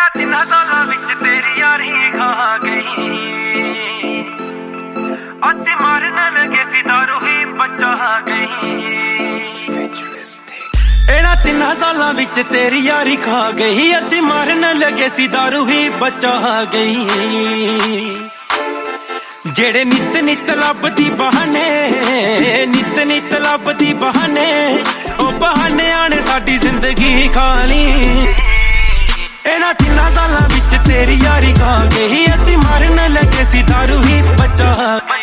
ਇਹਨਾਂ 3 ਸਾਲਾਂ ਵਿੱਚ ਤੇਰੀ ਯਾਰੀ ਖਾ ਗਈ। ਅਸੀਂ ਮਾਰਨ ਲੱਗੇ ਸੀ ਦਾਰੂ ਹੀ ਬਚਾ ਗਈ। ਇਹਨਾਂ 3 ਸਾਲਾਂ ਵਿੱਚ ਤੇਰੀ ਯਾਰੀ ਖਾ ਗਈ। ਅਸੀਂ ਮਾਰਨ ਲੱਗੇ ਸੀ ਦਾਰੂ ਹੀ ਬਚਾ ਗਈ। ਜਿਹੜੇ ਨਿੱਤ ਨਿੱਤ ਲੱਭਦੀ ਬਹਾਨੇ, ਨਿੱਤ ਨਿੱਤ ਲੱਭਦੀ ਬਹਾਨੇ, ਉਹ ਬਹਾਨਿਆਂ ਨੇ ਸਾਡੀ ਜ਼ਿੰਦਗੀ ਖਾ ਲਈ। ਇਹਨਾਂ 3 ਸਾਲਾਂ ਵਿੱਚ ਤੇਰੀ ਯਾਰੀ ਖਾ ਗਈ। ਅਸੀਂ ਮਾਰਨ ਲੱਗੇ ਸੀ ਦਾਰੂ ਹੀ ਬਚਾ ਗਈ।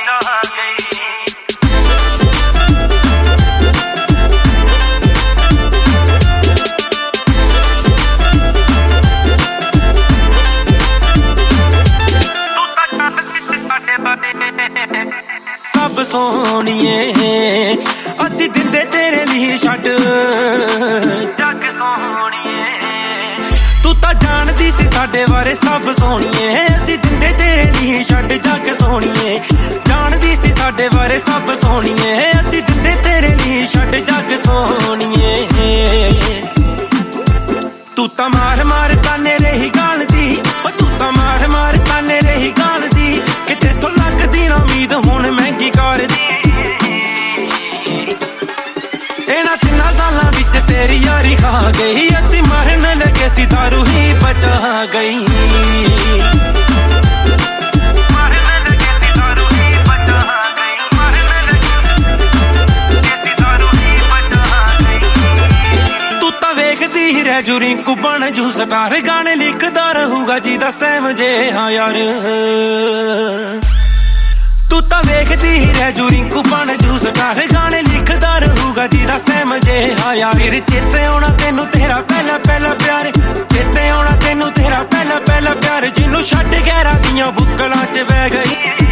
ਸਭ ਸੋਹਣੀਏ ਅਸੀਂ ਦਿੰਦੇ ਤੇਰੇ ਲਈ ਛੱਡ ਜੱਗ ਸੋਹਣੀਏ। ਤੂੰ ਤਾਂ ਜਾਣਦੀ ਸੀ ਸਾਡੇ ਬਾਰੇ ਸਭ ਸੋਹਣੀਏ। ਅਸੀਂ ਦਿੰਦੇ ਤੇਰੇ ਲਈ ਛੱਡ ਜੱਗ ਸੋਹਣੀਏ। ਜਾਣਦੀ ਸੀ ਸਾਡੇ ਬਾਰੇ ਸਭ ਸੋਹਣੀਏ। ਅਸੀਂ ਦਿੰਦੇ ਤੇਰੇ ਲਈ ਛੱਡ ਜੱਗ ਸੋਹਣੀਏ। ਤੂੰ ਤਾਂ ਮਾਰ ਮਾਰ ਕਾਨੇ ਰਹੀ ਗਾਲ ਦੀ, ਤੂੰ ਤਾਂ ਮਾਰ ਮਾਰ ਕਾਨੇ ਰਹੀ ਗਾਲ ਦੀ। ਕਿਤੇ ਤੋਂ ਲੱਗਦੀ ਨਾ ਉਮੀਦ ਹੁਣ ਮਹਿੰਗੀ ਕਾਰ ਦੀ। ਇਹਨਾਂ 3 ਸਾਲਾਂ ਵਿੱਚ ਤੇਰੀ ਯਾਰੀ ਖਾ ਗਈ। ਅਸੀਂ ਮਾਰਨ ਲੱਗੇ ਸੀ ਦਾਰੂ ਹੀ ਬਚਾ ਗਈ। ਤੂੰ ਤਾਂ ਵੇਖਦੀ ਰਹਿ ਜੂ ਰਿੰਕੂ ਬਣ ਜੂ ਸਟਾਰ। ਗਾਣੇ ਲਿਖਦਾ ਰਹੂਗਾ ਜਿਹਦਾ ਸਹਿਮ ਜੇ ਹਾਂ ਯਾਰ। ਤੂੰ ਤਾਂ ਵੇਖਦੀ ਰਹਿ ਜੂ ਰਿੰਕੂ ਬਣ ਜੂ ਸਟਾਰ। ਗਾਣੇ ਲਿਖਦਾ ਰਹੂਗਾ ਜਿਹਦਾ ਸਹਿਮ ਜੇ ਹਾਂ ਯਾਰ। ਫਿਰ ਚੇਤੇ ਆਉਣਾ ਤੈਨੂੰ ਤੇਰਾ ਪਹਿਲਾ ਪਹਿਲਾ ਪਿਆਰ। ਚੇਤੇ ਆਉਣਾ ਤੈਨੂੰ ਤੇਰਾ ਪਹਿਲਾ ਪਹਿਲਾ ਪਿਆਰ। ਜਿਹਨੂੰ ਛੱਡ ਗਹਿਰਾ ਦੀਆਂ ਬੁੱਕਲਾਂ 'ਚ ਵਹਿ ਗਈ।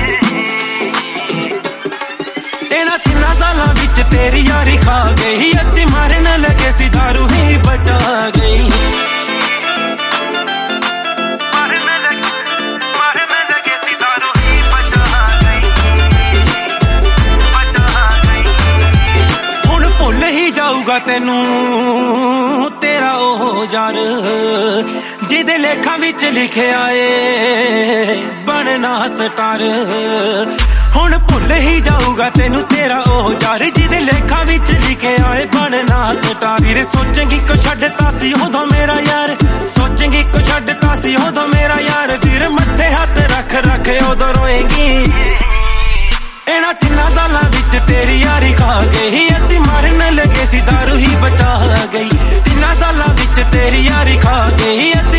ਇਹਨਾਂ 3 ਸਾਲਾਂ ਵਿੱਚ ਤੇਰੀ ਯਾਰੀ ਖਾ ਗਈ। ਅਸੀਂ ਮਾਰਨ ਲੱਗੇ ਸੀ ਦਾਰੂ ਹੀ ਬਚਾ ਗਈ। ਜਾਊਗਾ ਤੈਨੂੰ ਤੇਰਾ ਉਹ ਯਾਰ ਜਿਹਦੇ ਲੇਖਾਂ ਵਿੱਚ ਲਿਖਿਆ ਏ ਬਣਨਾ ਸਟਾਰ। ਹੁਣ ਭੁੱਲ ਹੀ ਜਾਊਗਾ ਤੈਨੂੰ ਤੇਰਾ ਉਹ ਯਾਰ ਜਿਹਦੇ ਲੇਖਾਂ ਵਿੱਚ ਲਿਖਿਆ ਏ ਬਣਨਾ ਸਟਾਰ। ਵੀਰੇ ਸੋਚੇਂਗੀ ਕੋ ਛੱਡਤਾ ਸੀ ਉਦੋਂ ਮੇਰਾ ਯਾਰ। ਸੋਚੇਂਗੀ ਕੋ ਛੱਡਤਾ ਸੀ ਉਦੋਂ ਮੇਰਾ ਯਾਰ। ਵੀਰ ਮੱਥੇ ਹੱਥ ਰੱਖ ਰੱਖ ਉਦੋਂ ਰੋਏਂਗੀ। ਇਹਨਾਂ 3 ਸਾਲਾਂ ਵਿੱਚ ਤੇਰੀ ਯਾਰੀ ਖਾ ਗਈ। ਅਸੀਂ ਮਾਰਨ ਲੱਗੇ ਸੀ ਦਾਰੂ ਹੀ ਬਚਾ ਗਈ। 3 ਸਾਲਾਂ ਵਿੱਚ ਤੇਰੀ ਯਾਰੀ ਖਾ ਗਈ।